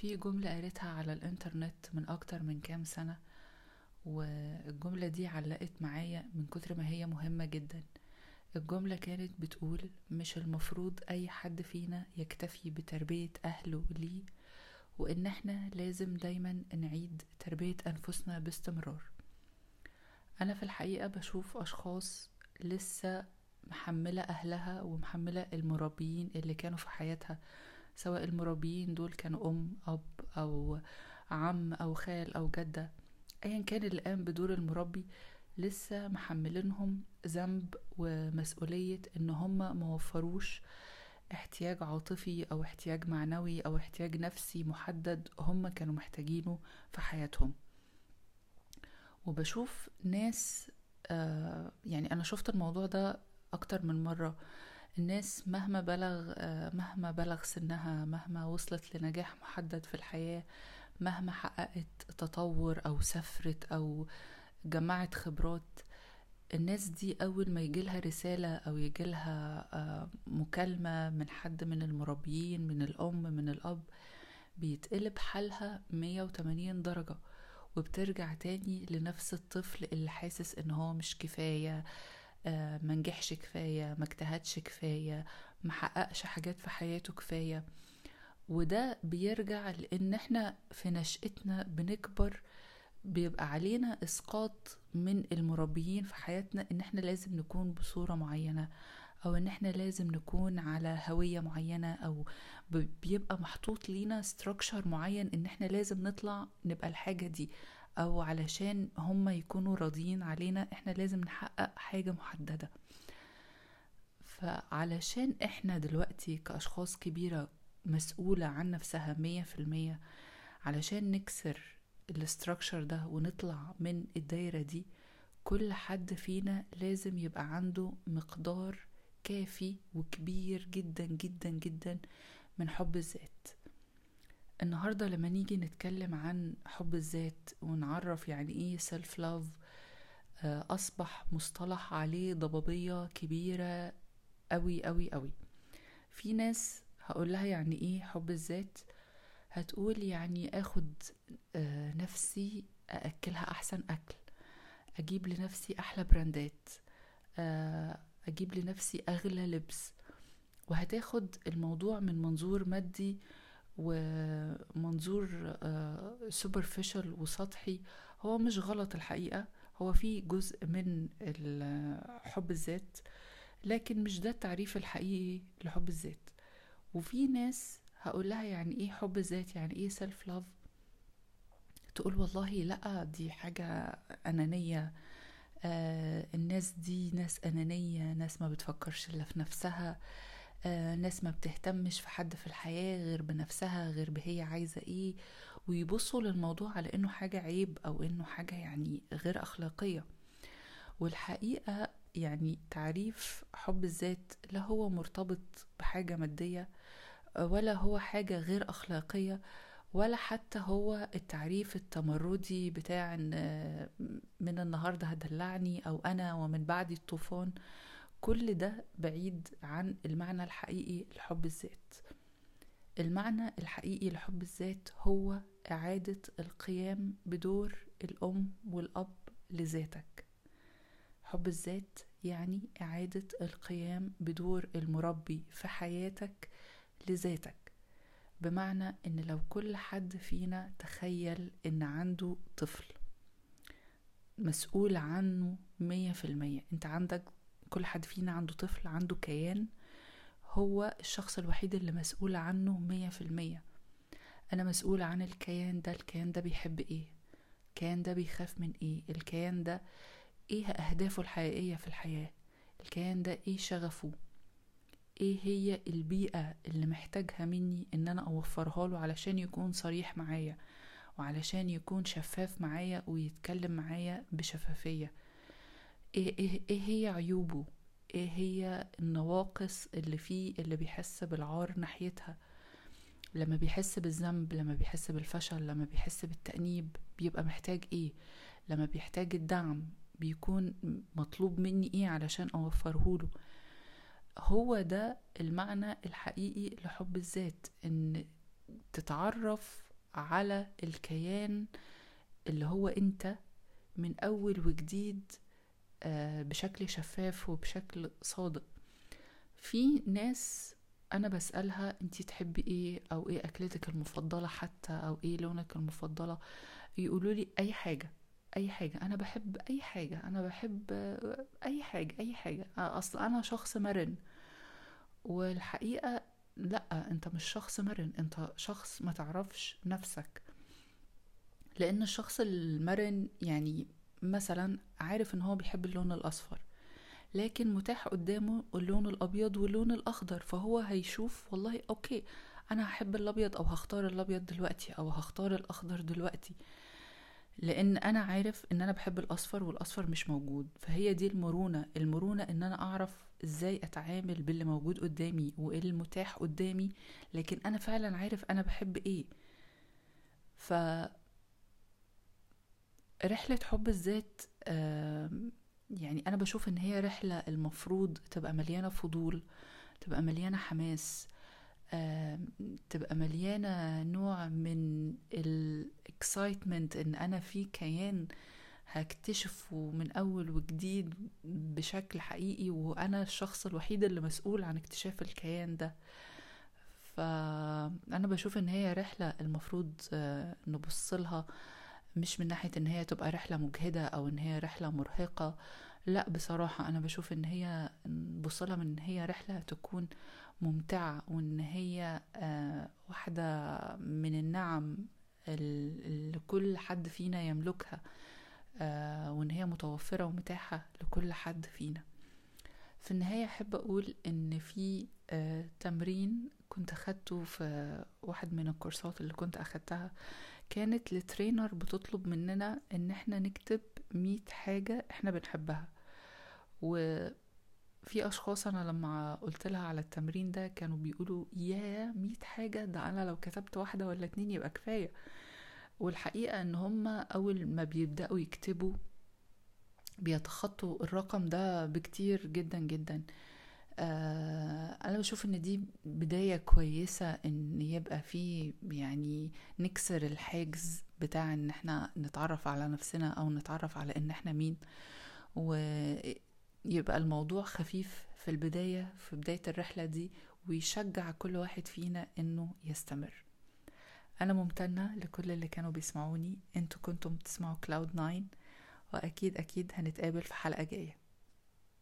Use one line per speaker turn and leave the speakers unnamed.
في جملة قريتها على الانترنت من اكتر من كام سنة، والجملة دي علقت معايا من كتر ما هي مهمة جدا. الجملة كانت بتقول: مش المفروض اي حد فينا يكتفي بتربية اهله ليه، وان احنا لازم دايما نعيد تربية انفسنا باستمرار. انا في الحقيقة بشوف اشخاص لسه محملة اهلها ومحملة المربيين اللي كانوا في حياتها، سواء المربيين دول كانوا اب او عم او خال او جدة، ايا كان اللي قام بدور المربي، لسه محملينهم ذنب ومسؤولية ان هم موفروش احتياج عاطفي او احتياج معنوي او احتياج نفسي محدد هم كانوا محتاجينه في حياتهم. وبشوف ناس، يعني انا شفت الموضوع ده اكتر من مرة. الناس مهما بلغ سنها، مهما وصلت لنجاح محدد في الحياة، مهما حققت تطور أو سافرت أو جمعت خبرات، الناس دي أول ما يجيلها رسالة أو يجيلها مكالمة من حد من المربيين، من الأم من الأب، بيتقلب حالها 180 درجة، وبترجع تاني لنفس الطفل اللي حاسس ان هو مش كفاية، منجحش كفاية، ما اجتهدش كفاية، محققش حاجات في حياته كفاية. وده بيرجع لان احنا في نشأتنا بنكبر، بيبقى علينا اسقاط من المربيين في حياتنا ان احنا لازم نكون بصورة معينة، او ان احنا لازم نكون على هوية معينة، او بيبقى محطوط لينا structure معين ان احنا لازم نطلع نبقى الحاجة دي، او علشان هم يكونوا راضيين علينا احنا لازم نحقق حاجة محددة. فعلشان احنا دلوقتي كأشخاص كبيرة مسؤولة عن نفسها 100%، علشان نكسر الاستراكشر ده ونطلع من الدايرة دي، كل حد فينا لازم يبقى عنده مقدار كافي وكبير جدا جدا جدا من حب الذات. النهاردة لما نيجي نتكلم عن حب الذات ونعرف يعني ايه سيلف لاف، أصبح مصطلح عليه ضبابية كبيرة قوي قوي قوي. في ناس هقول لها يعني ايه حب الذات، هتقول يعني اخد نفسي أأكلها أحسن أكل، أجيب لنفسي أحلى براندات، أجيب لنفسي أغلى لبس، وهتاخد الموضوع من منظور مادي ومنظور سوبرفيشال وسطحي. هو مش غلط الحقيقة، هو في جزء من حب الذات، لكن مش ده التعريف الحقيقي لحب الذات. وفي ناس هقول لها يعني ايه حب الذات، يعني ايه سيلف لاف، تقول والله لا دي حاجة أنانية، الناس دي ناس أنانية، ناس ما بتفكرش إلا في نفسها، ناس ما بتهتمش في حد في الحياة غير بنفسها، غير بهي عايزة ايه، ويبصوا للموضوع على انه حاجة عيب او انه حاجة يعني غير اخلاقية. والحقيقة يعني تعريف حب الذات لا هو مرتبط بحاجة مادية، ولا هو حاجة غير اخلاقية، ولا حتى هو التعريف التمردي بتاع ان من النهاردة هدلعني او انا ومن بعدي الطوفان. كل ده بعيد عن المعنى الحقيقي لحب الذات. المعنى الحقيقي لحب الذات هو إعادة القيام بدور الأم والأب لذاتك. حب الذات يعني إعادة القيام بدور المربي في حياتك لذاتك. بمعنى إن لو كل حد فينا تخيل إن عنده طفل مسؤول عنه 100%، انت عندك، كل حد فينا عنده طفل، عنده كيان، هو الشخص الوحيد اللي مسؤول عنه 100%. أنا مسؤولة عن الكيان ده. الكيان ده بيحب إيه؟ الكيان ده بيخاف من إيه؟ الكيان ده إيه أهدافه الحقيقية في الحياة؟ الكيان ده إيه شغفه؟ إيه هي البيئة اللي محتاجها مني إن أنا أوفرها له علشان يكون صريح معايا، وعلشان يكون شفاف معايا ويتكلم معايا بشفافية؟ إيه هي عيوبه؟ ايه هي النواقص اللي فيه اللي بيحس بالعار ناحيتها؟ لما بيحس بالذنب، لما بيحس بالفشل، لما بيحس بالتأنيب، بيبقى محتاج ايه؟ لما بيحتاج الدعم بيكون مطلوب مني ايه علشان اوفره له؟ هو ده المعنى الحقيقي لحب الذات، ان تتعرف على الكيان اللي هو انت من اول وجديد، بشكل شفاف وبشكل صادق. في ناس انا بسألها انتي تحبي ايه، او ايه اكلتك المفضلة حتى، او ايه لونك المفضلة، يقولوا لي اي حاجة. اي حاجة، انا بحب اي حاجة، انا بحب اي حاجة اي حاجة. اصل انا شخص مرن. والحقيقة لا، انت مش شخص مرن، انت شخص ما تعرفش نفسك. لان الشخص المرن يعني مثلا عارف ان هو بيحب اللون الاصفر، لكن متاح قدامه اللون الابيض واللون الاخضر، فهو هيشوف والله اوكي انا هحب الابيض، او هختار الابيض دلوقتي، او هختار الاخضر دلوقتي، لان انا عارف ان انا بحب الاصفر والاصفر مش موجود. فهي دي المرونة. المرونة ان انا اعرف ازاي اتعامل باللي موجود قدامي وايه المتاح قدامي، لكن انا فعلا عارف انا بحب ايه. فرحلة حب الذات يعني انا بشوف ان هي رحلة المفروض تبقى مليانة فضول، تبقى مليانة حماس، تبقى مليانة نوع من الاكسايتمنت ان انا في كيان هكتشفه من اول وجديد بشكل حقيقي، وانا الشخص الوحيد اللي مسؤول عن اكتشاف الكيان ده. فانا بشوف ان هي رحلة المفروض نبص لها مش من ناحية ان هي تبقى رحلة مجهدة او ان هي رحلة مرهقة. لا بصراحة انا بشوف ان هي نبص لها من ان هي رحلة تكون ممتعة، وان هي واحدة من النعم اللي كل حد فينا يملكها، وان هي متوفرة ومتاحة لكل حد فينا. في النهاية أحب أقول إن في تمرين كنت أخدته في واحد من الكورسات اللي كنت أخدتها، كانت لترينر بتطلب مننا إن احنا نكتب 100 حاجة احنا بنحبها. وفي أشخاص أنا لما قلت لها على التمرين ده كانوا بيقولوا يا 100 حاجة، ده أنا لو كتبت واحدة ولا 2 يبقى كفاية. والحقيقة إن هم أول ما بيبدأوا يكتبوا بيتخطوا الرقم ده بكتير جدا جدا. انا بشوف ان دي بداية كويسة ان يبقى في يعني نكسر الحاجز بتاع ان احنا نتعرف على نفسنا او نتعرف على ان احنا مين، ويبقى الموضوع خفيف في البداية، في بداية الرحلة دي، ويشجع كل واحد فينا انه يستمر. انا ممتنة لكل اللي كانوا بيسمعوني. انتوا كنتم بتسمعوا كلاود 9، واكيد اكيد هنتقابل في حلقة جاية.